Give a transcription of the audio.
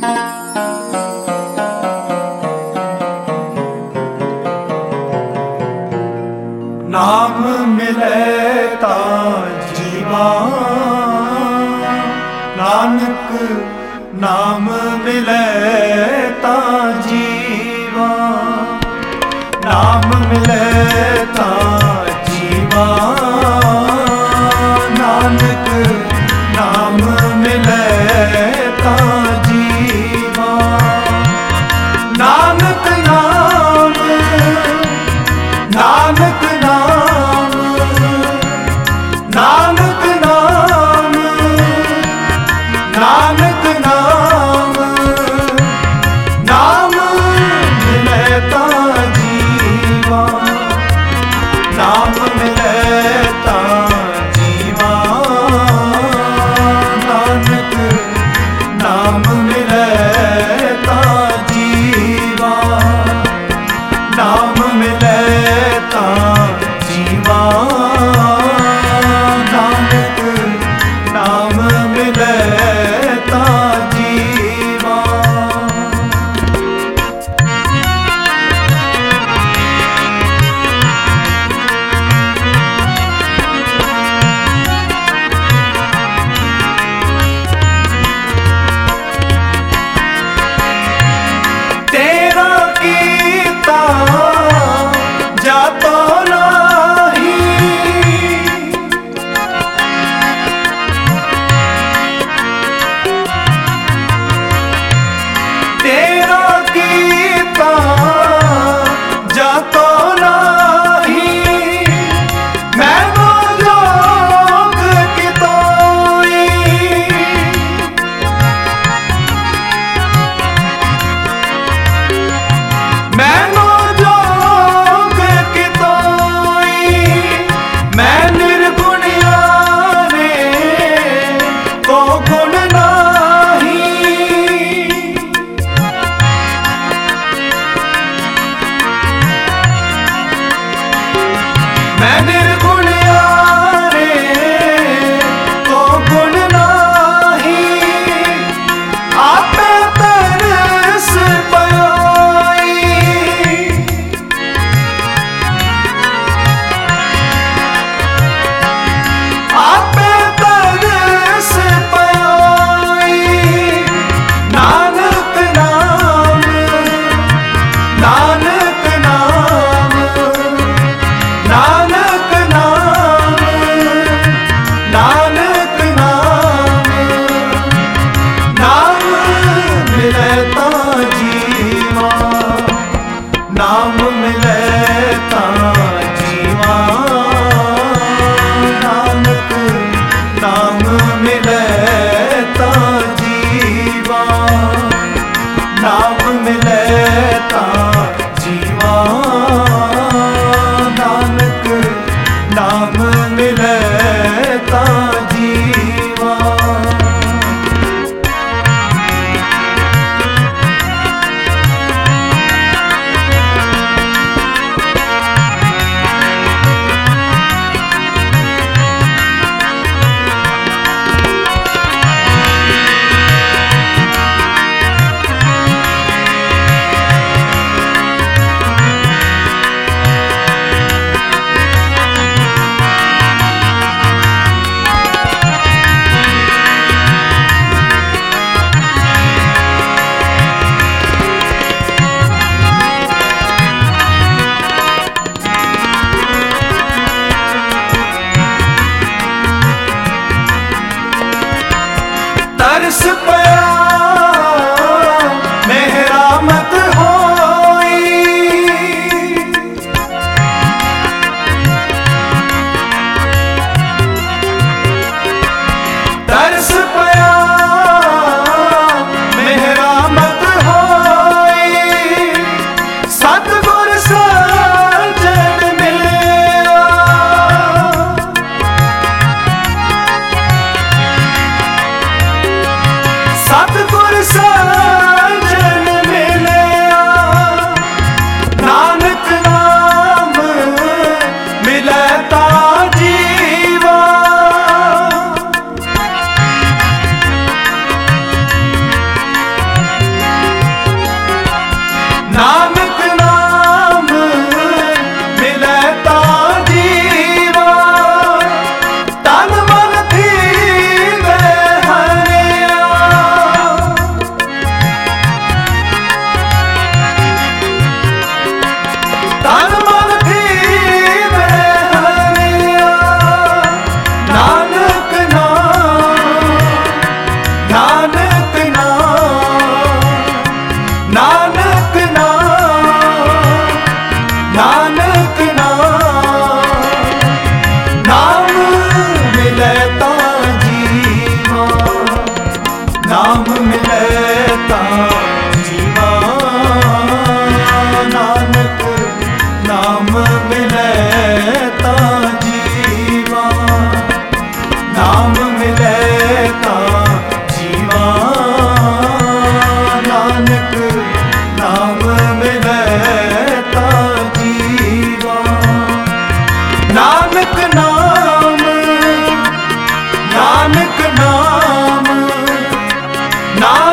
नाम मिले ता जीवा, नानक नाम मिले ता जीवा, नाम मिले ता जीवा, नानक नाम मिले ता जीवा, नानक नाम, नानक नाम, नानक नाम, नानक नाम, नाम मिले ता जीवा, नाम मिले ता जीवा, नानक नाम मिले ता जीवा, नाम मिले ता जीवा, नानक नाम मिले ता जीवा। तेरा कीता जातो नाही, तेरा कीता जातो नाही, मैं वो जोग कितोई, मैं वो जोग कितोई, मैं निर्गुणिया रे को गुण नाही, मैं निर्गुणिया रे को गुण नाही, आपे तरस पाई, आपे तरस पाई, नानक नाम, नानक नाम, नानक नाम, नानक नाम, नाम मिले ता जीवा, नाम मिले ता जीवा, नानक नाम मिले ता जीवा, नाम मिले ता जीवा, नानक नाम मिले ता जीवा। तरस पया मेहरामत होई, तरस पया मेहरामत होई, सतगुर साजन मिलिया, ਨਾਮ ਮਿਲੇ ਤਾਂ ਜੀਵਾ ਨਾਨਕ ਨਾਮ ਮਿਲੇ ਤਾਂ ਜੀਵਾ ਨਾਮ ਮਿਲੇ ਤਾਂ ਜੀਵਾ ਨਾਨਕ ਨਾਮ ਮਿਲੇ ਤਾਂ ਜੀਵਾ ਨਾਨਕ ਨਾਮ ਨਾਨਕ ਨਾਮ ਨਾਮ